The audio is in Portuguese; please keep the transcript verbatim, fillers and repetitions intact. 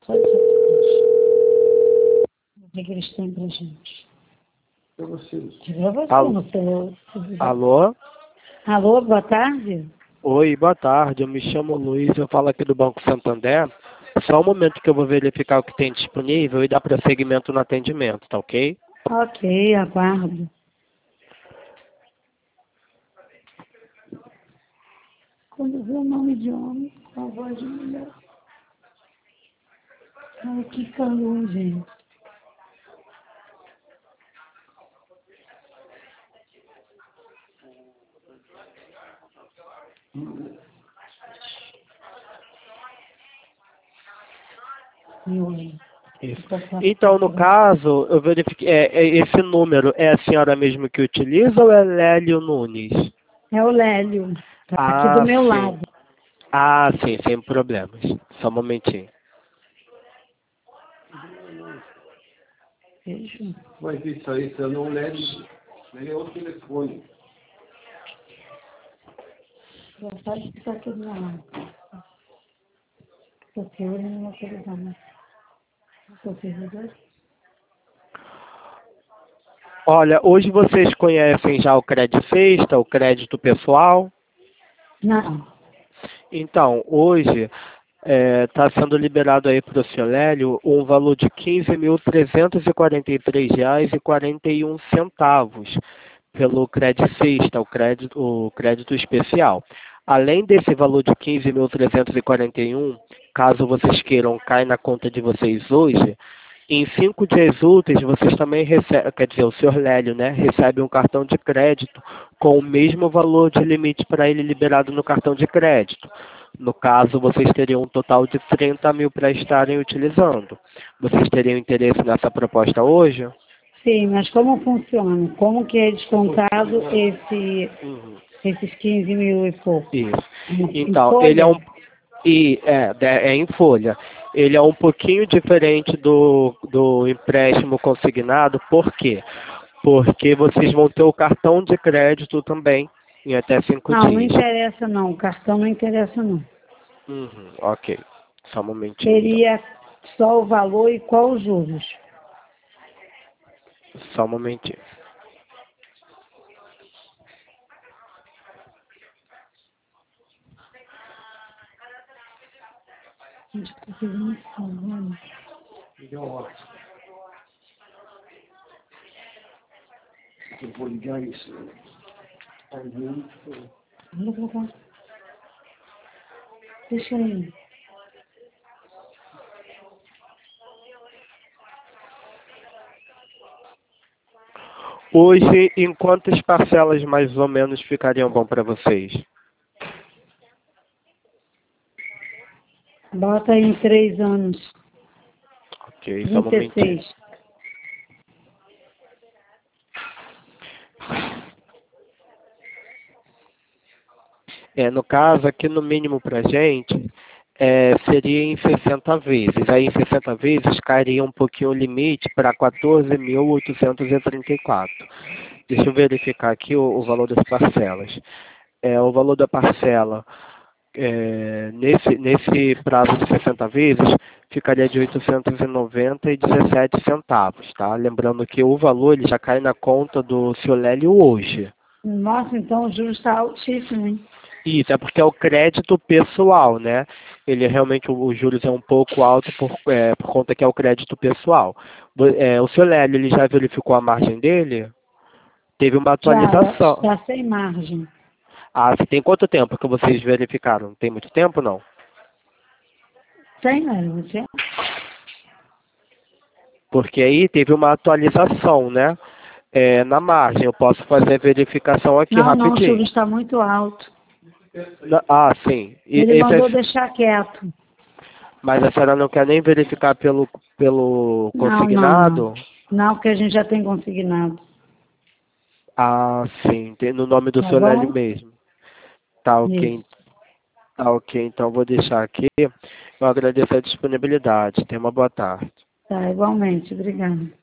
só de sacanagem. O que que eles têm pra gente? Pra vocês. Pra você, Alô? no seu... Alô? Alô, boa tarde. Oi, boa tarde. Eu me chamo Luiz, eu falo aqui do Banco Santander. Só um momento que eu vou verificar o que tem disponível e dar prosseguimento no atendimento, tá ok? Ok, aguardo. Quando vê o nome de homem, com a voz de mulher. Ai, que calor, gente. Oi. Isso. Então, no caso, eu verifiquei, é, é, esse número é a senhora mesmo que utiliza ou é Lélio Nunes? É o Lélio, tá aqui Ah, do meu sim. lado. Ah, sim, sem problemas. Só um momentinho. Beijo. Mas isso aí, você não leve, leve o telefone. Já sabe que tá aqui do meu lado. Porque eu não vou autorizar, mas... Sou servidor? Olha, hoje vocês conhecem já o Crédito Sexta, o crédito pessoal? Não. Então, hoje está sendo liberado aí para o senhor Lélio um valor de quinze mil trezentos e quarenta e três reais e quarenta e um centavos pelo Crédito Sexta, o crédito, o crédito especial. Além desse valor de quinze mil trezentos e quarenta e um, caso vocês queiram cair na conta de vocês hoje, em cinco dias úteis vocês também recebem, quer dizer, o senhor Lélio, né, recebe um cartão de crédito com o mesmo valor de limite para ele liberado no cartão de crédito. No caso, vocês teriam um total de trinta mil para estarem utilizando. Vocês teriam interesse nessa proposta hoje? Sim, mas como funciona? Como que é descontado esse, Uhum. esses quinze mil e pouco? Isso. Em Então, folha? ele é um e é, é em folha. Ele é um pouquinho diferente do, do empréstimo consignado, por quê? Porque vocês vão ter o cartão de crédito também em até cinco Não, não dias. interessa não. O cartão não interessa não. Uhum, ok. Só um momentinho então. Seria só o valor e qual os juros? Só um momentinho. Gente, eu tô pegando sono. Liga a hora. Eu vou ligar isso. Aí, muito. Olha pra cá. Deixa aí. Hoje, em quantas parcelas mais ou menos ficariam bom para vocês? Bota aí em três anos. Ok, só um momentinho. trinta e seis. É, no caso, aqui no mínimo para gente, é, seria em sessenta vezes. Aí em sessenta vezes cairia um pouquinho o limite para quatorze mil oitocentos e trinta e quatro. Deixa eu verificar aqui o, o valor das parcelas. É, o valor da parcela, é, nesse, nesse prazo de sessenta vezes, ficaria de oitocentos e noventa e dezessete centavos, tá? Lembrando que o valor ele já cai na conta do seu Lélio hoje. Nossa, então o juros está altíssimo, hein? Isso, é porque é o crédito pessoal, né? Ele é realmente, o- os juros é um pouco alto por, é, por conta que é o crédito pessoal. Vo- é, o seu Lélio, ele já verificou a margem dele? Teve uma Já, atualização. está sem margem. Ah, você tem quanto tempo que vocês verificaram? Tem muito tempo, não? Tem, né? Você? Porque aí teve uma atualização, né? É, na margem, eu posso fazer a verificação aqui Não, não, o rapidinho. juros está muito alto. Na- Ah, sim. E, Ele esse mandou é- deixar quieto. Mas a senhora não quer nem verificar pelo, pelo Não, não, não. consignado? Não, porque a gente já tem consignado. Ah, sim, tem no nome do Tá seu Lélio bom? mesmo. Tá ok, Isso. tá ok, então vou deixar aqui. Eu agradeço a disponibilidade. Tenha uma boa tarde. Tá, igualmente. Obrigada.